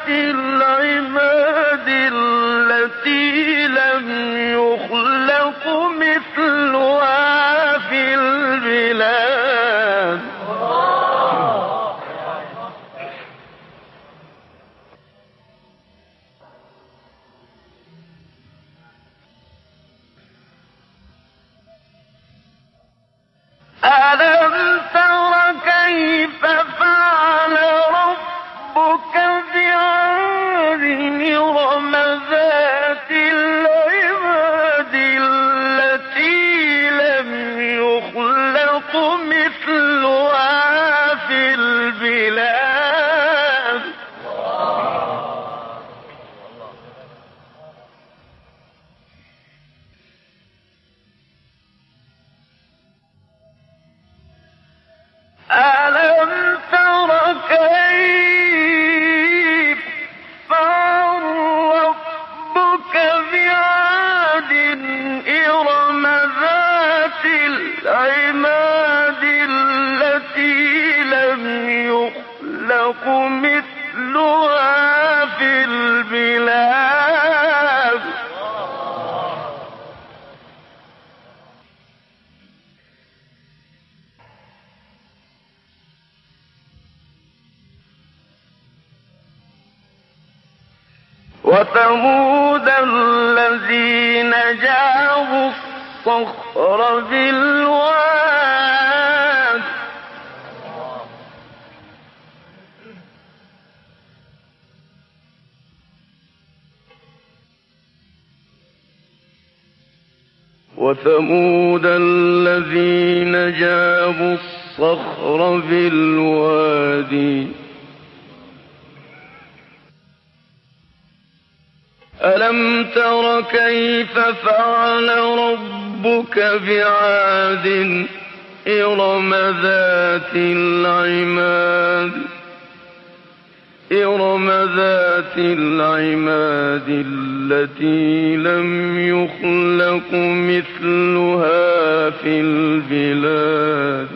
العماد التي لم يخلق مثلها في البلاد ألم تر كيف فعل ربك بعاد إرم ذات العماد التي لم يخلق مثلها في البلاد ألم تر كيف فعل ربك بعاد إرم ذات العماد التي لم يخلق مثلها في البلاد وثمود الذين جابوا الصخر بالواد وثمود الذين جابوا الصخر بالوادي ألم تر كيف فعل ربك بعاد إرم ذات العماد التي لم يخلق مثلها في البلاد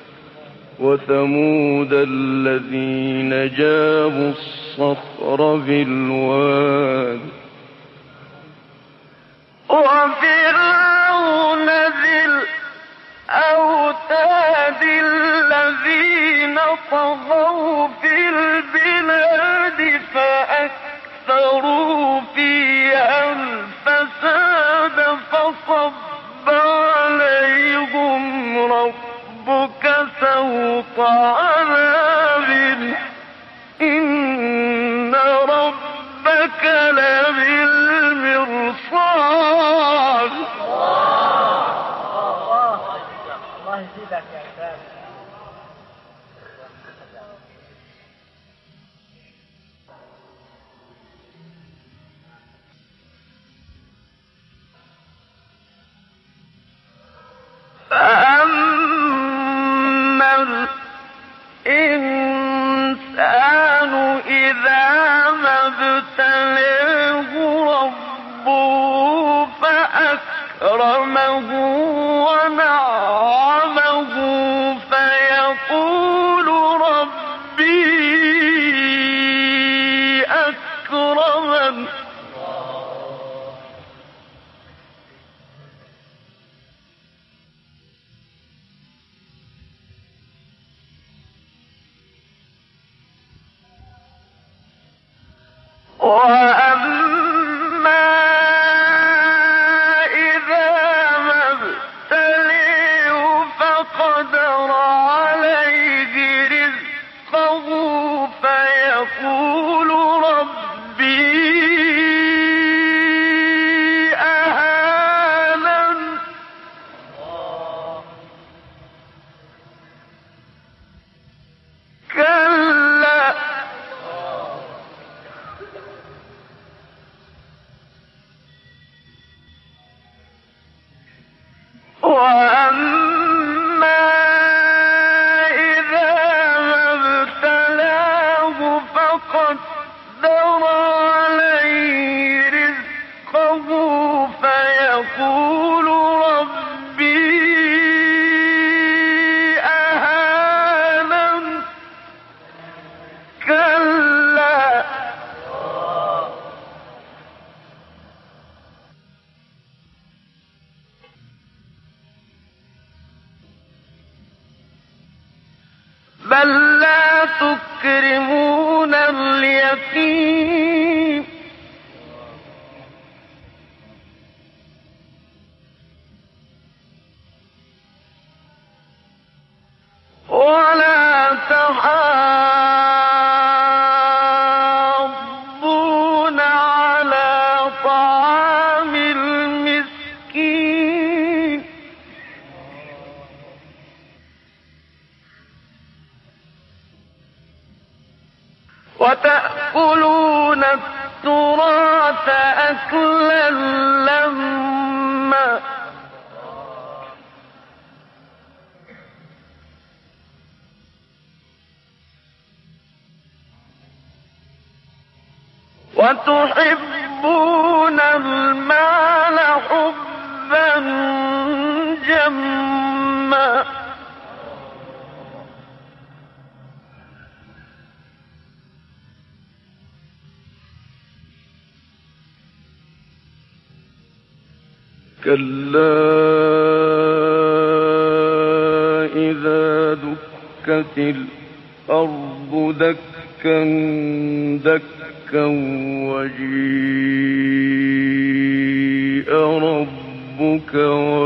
وثمود الذين جابوا الصخر بالواد وفرعون ذي الأوتاد الذين طغوا في البلاد فأكثروا فيها الفساد فصب عليهم ربك سوط عذاب إن ربك لبالمرصاد الله يزيدك يا أستاذ. فأما الإنسان إذا ما ابتلاه ربه فأكرمه ونعمه فيقول ربي أكرمن وأما إذا ما ابتليه فقدر عليه رزقه فيقول ربي أهانن كلا وأما إذا ما ابتلاه فقدر عليه رزقه فيقول ربي أهانن كلا يتيم ولا تحاضون على طعام المسكين وتأكلون التراث أكلا لما وتحبون المال حبا جما كلا إذا دكت الأرض دكا دكا وجيء ربك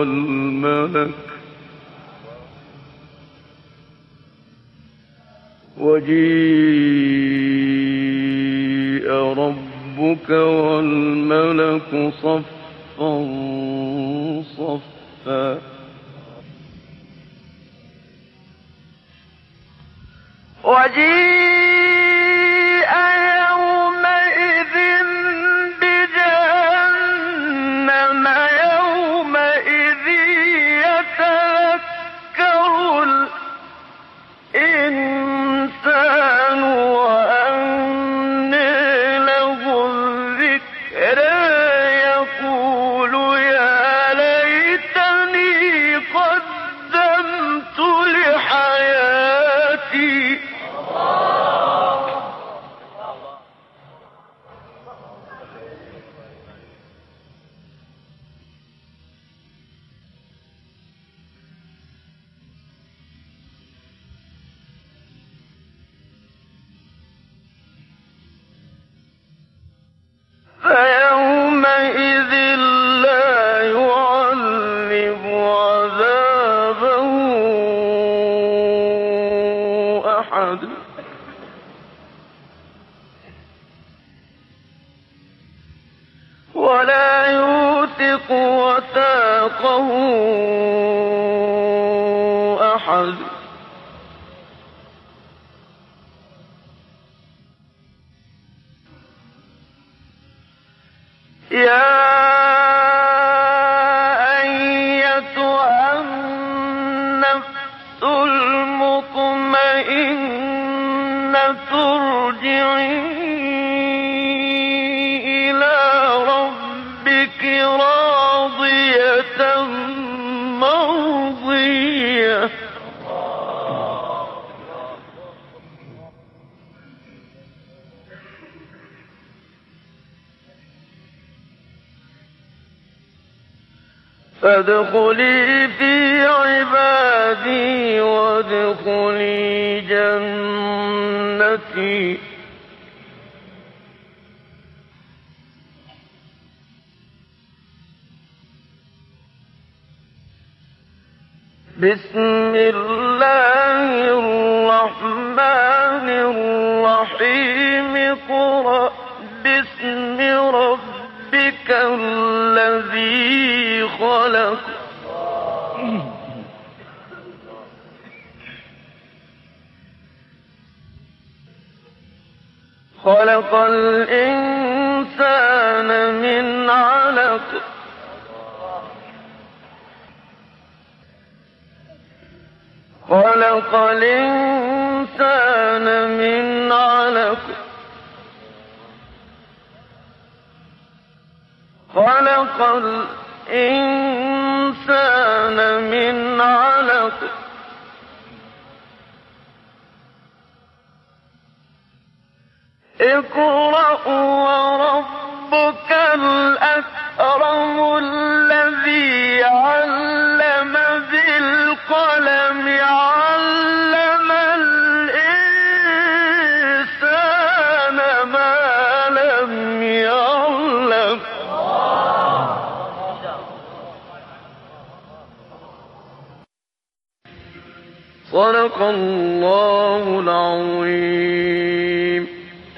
والملك صفا صفا وجيء يومئذ بجهنم يومئذ يتذكر الإنسان وأنى له الذكرى يقول يا ليتني قدمت لحياتي فيومئذ لا يعذب عذابه أحد ولا يوثق وثاقه أحد يا أيتها النفس المطمئنة ارجعي إلى ربك راضية مرضية فادخلي في عبادي وادخلي جنتي بسم الله الرحمن الرحيم اقرأ باسم ربك الذي خلق خلق الإنسان من علق خلق الإنسان من علق خلق الإنسان من علق اقرأ وربك الأكرم الذي علم بالقلم علم الإنسان ما صدق الله العظيم.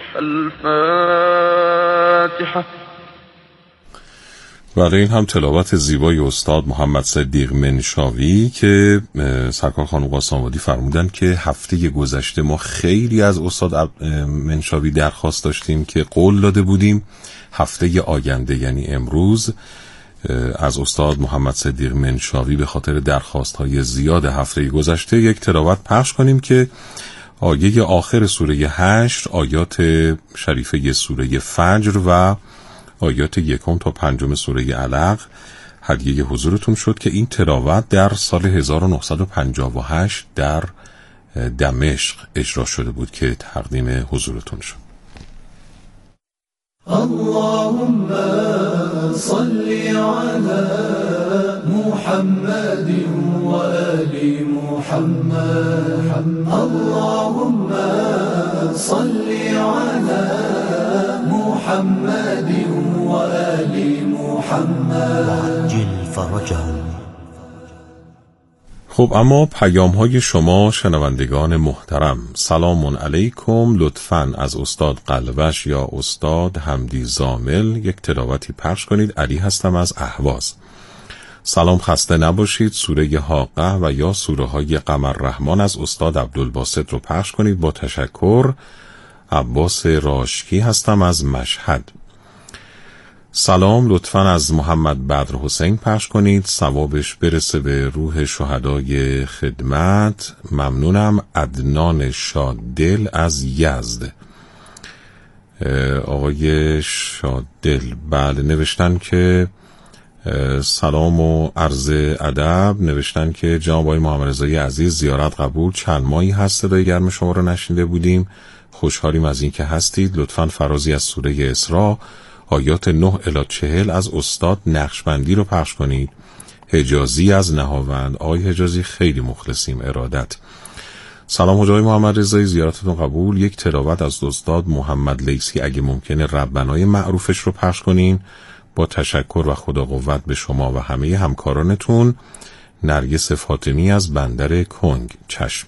الفاتحة. برای این هم تلاوت زیبای استاد محمد صدیق منشاوی که سرکار خانم قاسم‌آبادی فرمودن که هفته گذشته ما خیلی از استاد منشاوی درخواست داشتیم که قول داده بودیم هفته آینده یعنی امروز از استاد محمد صدیق منشاوی به خاطر درخواست‌های زیاد هفته گذشته یک تلاوت پخش کنیم که آیه آخر سوره 8 آیات شریفه سوره فجر و آیات 1 تا 5 سوره علق هدیه حضورتون شد که این تلاوت در سال 1958 در دمشق اجرا شده بود که تقدیم حضورتون شد. اللهم صل على محمد وآل محمد. اللهم صل على محمد وآل محمد وعجل فرجهم. خب اما پیام های شما شنوندگان محترم، سلام علیکم، لطفاً از استاد قلوش یا استاد حمدی زامل یک تلاوتی پخش کنید. علی هستم از اهواز. سلام، خسته نباشید. سوره حاقه و یا سوره های قمر رحمان از استاد عبدالباسط رو پخش کنید. با تشکر. عباس راشکی هستم از مشهد. سلام، لطفاً از محمد بدر حسین پخش کنید، ثوابش برسه به روح شهدای خدمت. ممنونم. عدنان شاددل از یزد. آقای شاددل بله نوشتن که سلام و عرض ادب. نوشتن که جناب آقای محمد رضایی عزیز زیارت قبول، چند ماهی هست صدای گرم شما رو نشنیده بودیم، خوشحالیم از این که هستید. لطفاً فرازی از سوره اسراء آیات 9 الی 40 از استاد نقشبندی رو پخش کنید. حجازی از نهاوند. آقای حجازی خیلی مخلصیم، ارادت. سلام حجای محمد رضایی، زیارتتون قبول. یک تلاوت از استاد محمد لیثی اگه ممکنه ربنای معروفش رو پخش کنین. با تشکر و خدا قوت به شما و همه همکارانتون. نرگس فاطمی از بندر کنگ. چشم.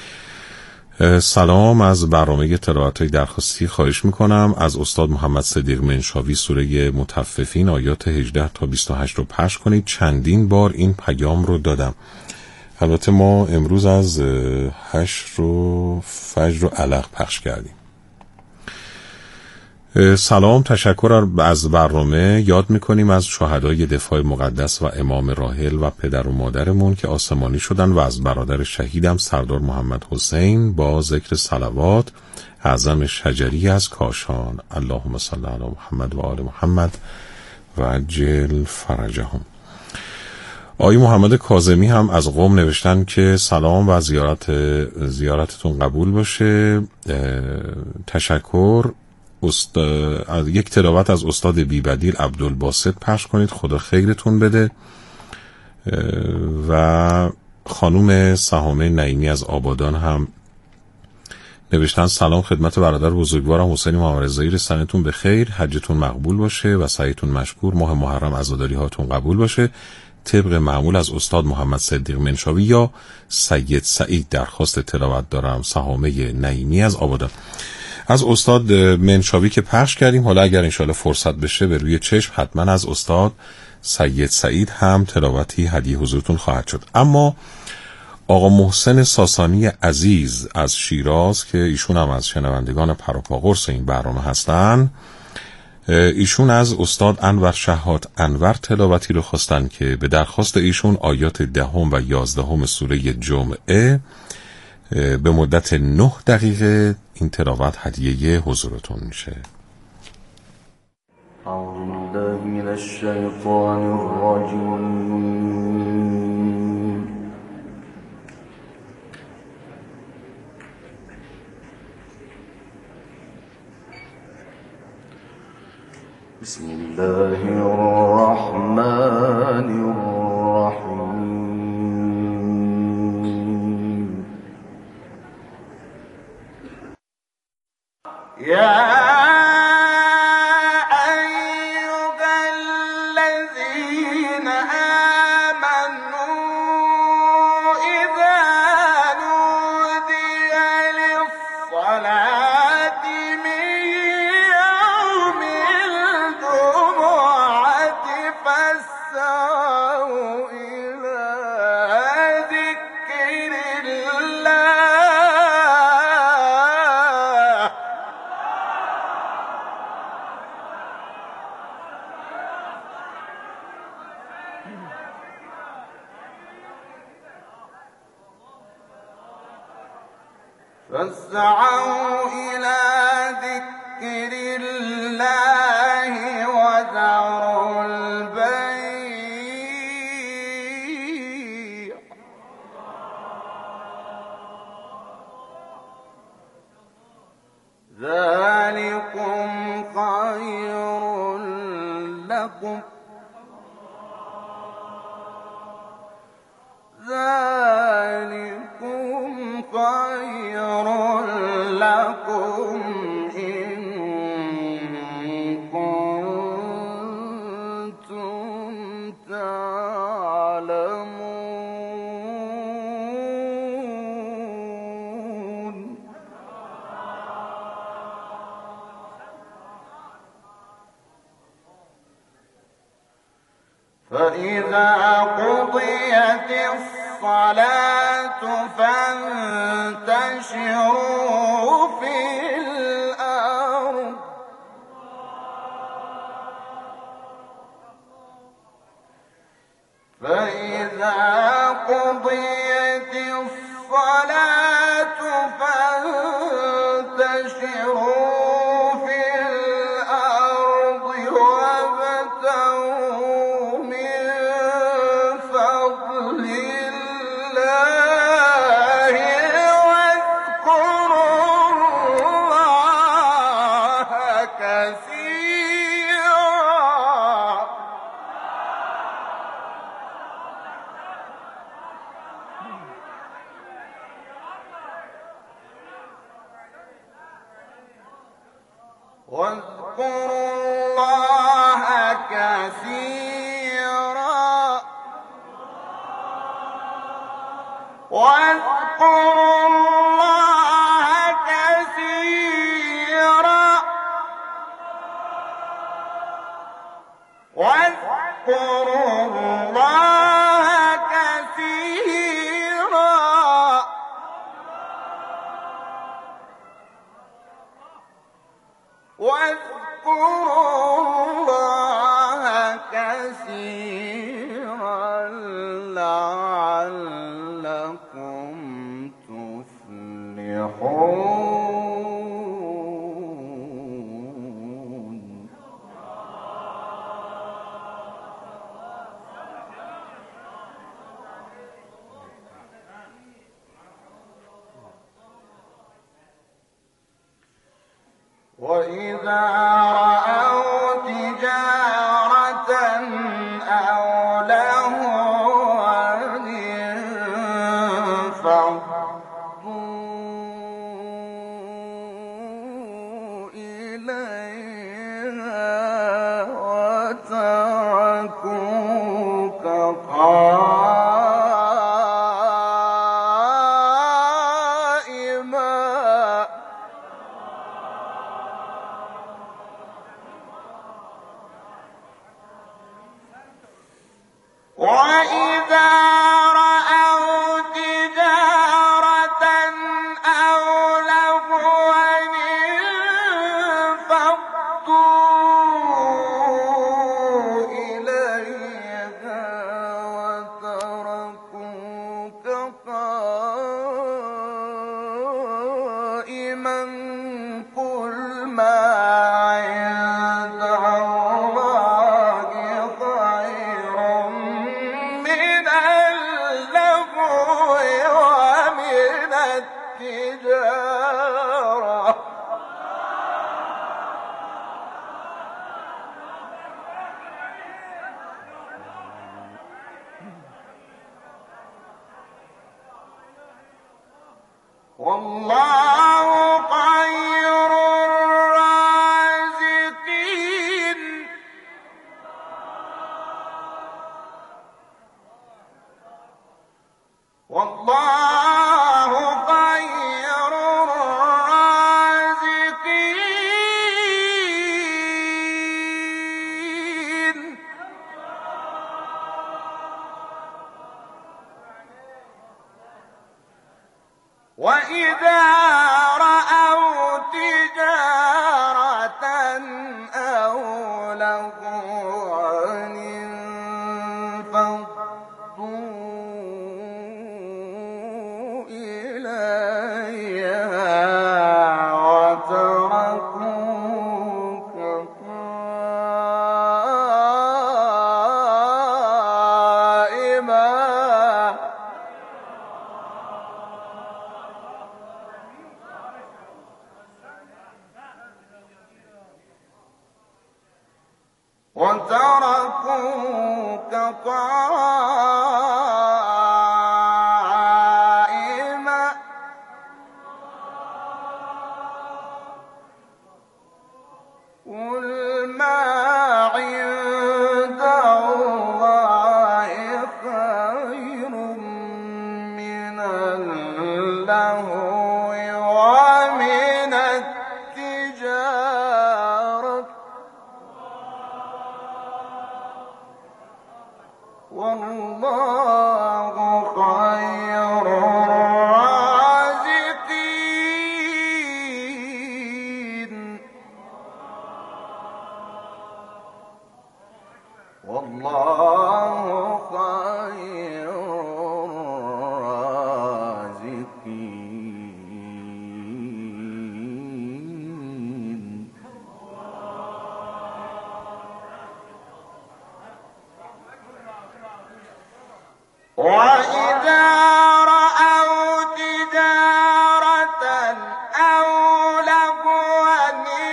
سلام، از برنامه تلاوت‌های درخواستی خواهش میکنم از استاد محمد صدیق منشاوی سوره مطففین آیات 18 تا 28 رو پخش کنید. چندین بار این پیام رو دادم. البته ما امروز از حشر و فجر و علق پخش کردیم. سلام، تشکر از برنامه. یاد میکنیم از شهدای دفاع مقدس و امام راحل و پدر و مادرمون که آسمانی شدن و از برادر شهیدم سردار محمد حسین با ذکر صلوات. اعظم شجری از کاشان. اللهم صل علی محمد و آل محمد و عجل فرجهم. آقای محمد کاظمی هم از قم نوشتن که سلام و زیارتتون قبول باشه. تشکر. یک تلاوت از استاد بی‌بدیل عبدالباسط پخش کنید، خدا خیرتون بده. و خانوم سهامه نعیمی از آبادان هم نوشتن سلام خدمت برادر بزرگوارم حسین محمد رضایی، رسانتون به خیر، حجتون مقبول باشه و سعیتون مشکور، ماه محرم عزاداری هاتون قبول باشه. طبق معمول از استاد محمد صدیق منشاوی یا سید سعید درخواست تلاوت دارم. سهامه نعیمی از آبادان. از استاد منشاوی که پخش کردیم، حالا اگر انشاءالله فرصت بشه به روی چشم حتما از استاد سید سعید هم تلاوتی هدیه حضورتون خواهد شد. اما آقا محسن ساسانی عزیز از شیراز که ایشون هم از شنوندگان پروپاقرص این برنامه هستن، ایشون از استاد انور شهاد انور تلاوتی رو خواستن که به درخواست ایشون آیات 10 و 11 سوره جمعه به مدت 9 دقیقه این تلاوت هدیه حضورتون میشه. اعوذ بالله من الشیطان الرجیم. بسم الله الرحمن الرحیم. یا الذين آمنوا إذا فاسعوا إلى ذكر الله وذروا البيع ذلكم خير لكم إن كنتم تعلمون فإذا قضيت الصلاة فانتشروا في الأرض فإذا قضيت الصلاة فانتشروا في الأرض وابتغوا من فضل الله واذكروا الله كثيرا واذكروا الله كثيرا واذكروا الله كثيرا واذكروا الله كثيرا واذكروا الله كثيرا لعلكم تفلحون وإذا رأوا تجارة أو لهوا انفضوا إليها وتركوك قائما وإذا رأوا تجارة أو لهوا انفضوا إليها وتركوك قائما قل ما عند الله خير من اللهو ومن التجارة والله خير الرازقين والله خير الرازقين وإذا رأوا تجارة أو لهوا انفضوا إليها وتركوك قائما قل ما عند الله خير من اللهو ومن التجارة والله خير الرازقين والله خير الرازقين وإذا رأوا تجارة أو لهوا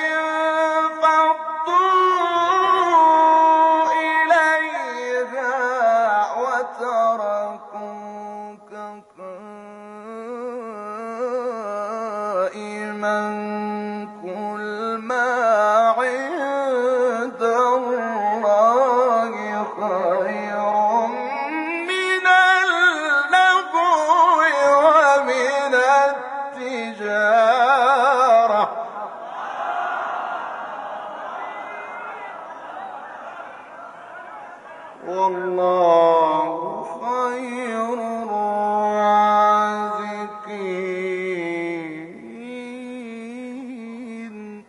انفضوا إليها وتركوك قائما قل ما عند الله خير من اللهو ومن التجارة والله خير الرازقين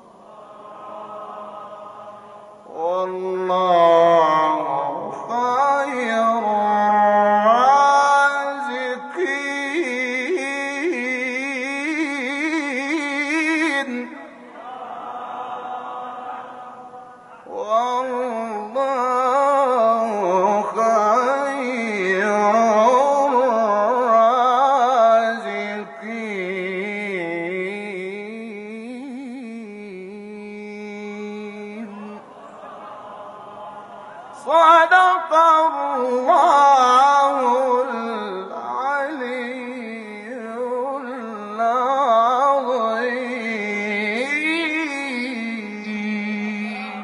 والله خير الرازقين والله خير الرازقين صدق الله العلي العظيم.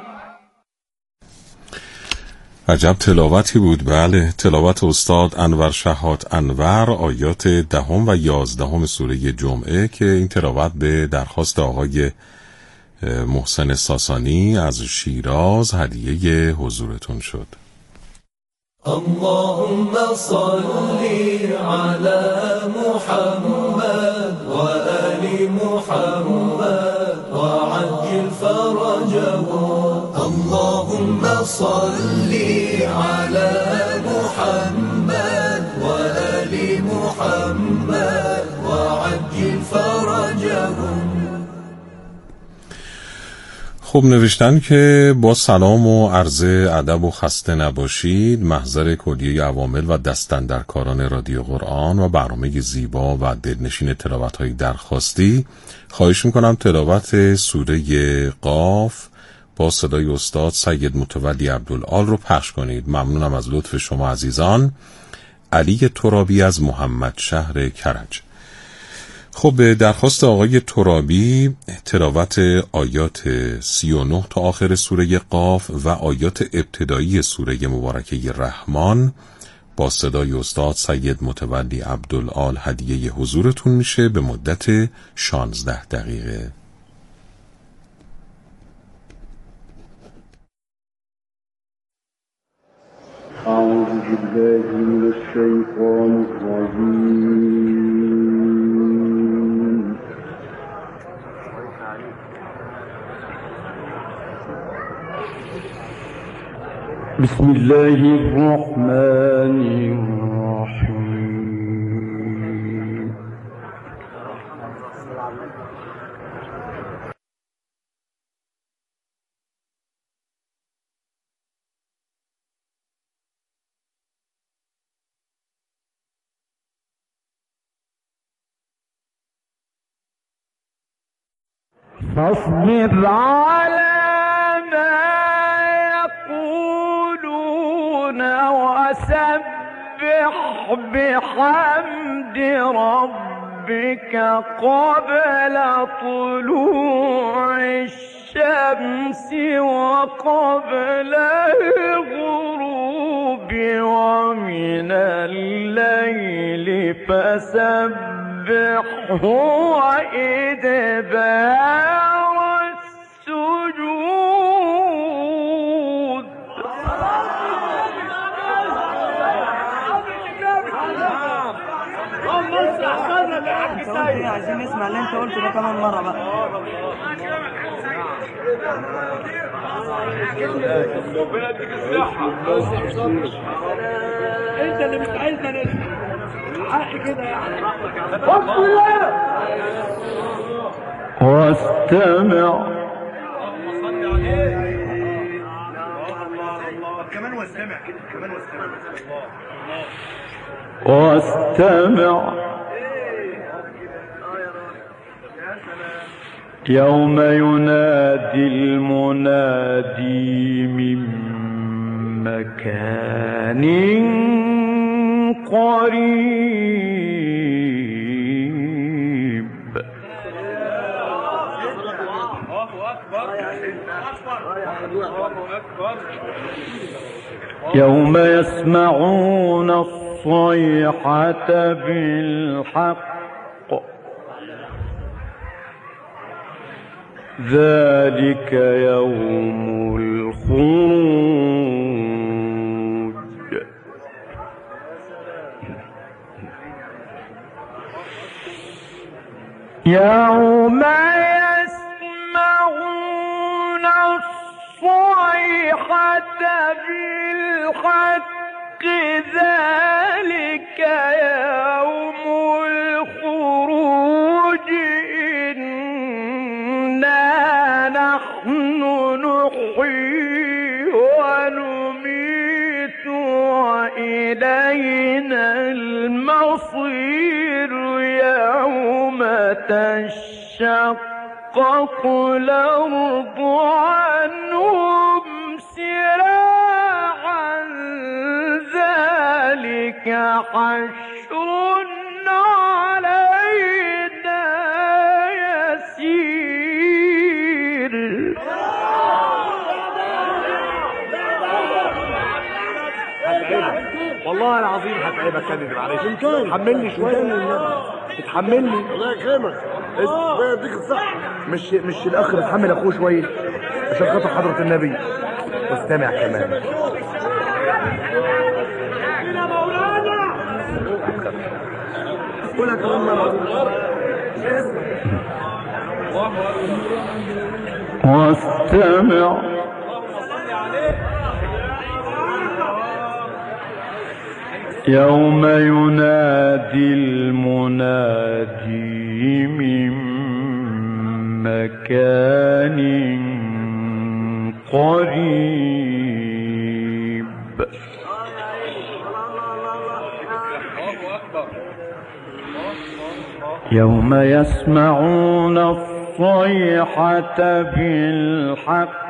عجب تلاوتی بود. بله، تلاوت استاد انور شهاد انور، آیات 10 و 11 سوره جمعه، که این تلاوت به درخواست آقای محسن ساسانی از شیراز هدیه حضورتون شد. اللهم صل على محمد وآل محمد وعجل فرجهم. اللهم صل على محمد وآل محمد وعجل فرجهم. خب، نوشتن که با سلام و عرض ادب و خسته نباشید. محضر کلیه عوامل و دستاندرکاران رادیو قرآن و برنامه زیبا و دلنشین تلاوت‌های درخواستی، خواهش میکنم تلاوت سوره قاف با صدای استاد سید متولی عبدالآل رو پخش کنید. ممنونم از لطف شما عزیزان. علی ترابی از محمد شهر کرج. خب، درخواست آقای ترابی تلاوت آیات 39 تا آخر سوره قاف و آیات ابتدایی سوره مبارکه رحمان با صدای استاد سید متولی عبدالآل هدیه حضورتون میشه به مدت 16 دقیقه. أعوذ بالله من الشيطان الرجيم. بسم الله الرحمن الرحيم. فاصبر على ما يقولون فسبح بحمد ربك قبل طلوع الشمس وقبل الغروب ومن الليل فسبحه وإدبار السجود. عايزين نسمع اللي انت قلته ده كمان مرة بقى. انت اللي مش عايزنا نسمع حق كده يعني. واستمع كمان واستمع كده كمان واستمع يوم ينادي المنادي من مكان قريب. يوم يسمعون الصيحة بالحق ذلك يوم الخروج. يوم يسمعون الصيحة بالحق ذلك يوم الخروج. إنا نحن نحيي ونميت وإلينا المصير. يوم تشقق الأرض عنهم سراعا ذلك حشر علينا يسير. والله العظيم هتعبك يا ابني معلش. حملني شويه تتحملني الله يكرمك. يديك الصحه. مش الاخ بيتحمل اخوه شويه عشان خاطر حضره النبي. واستمع كمان. يا مولانا قولها كمان مره. واستمع يوم ينادي المنادي من مكان قريب. يوم يسمعون الصيحة بالحق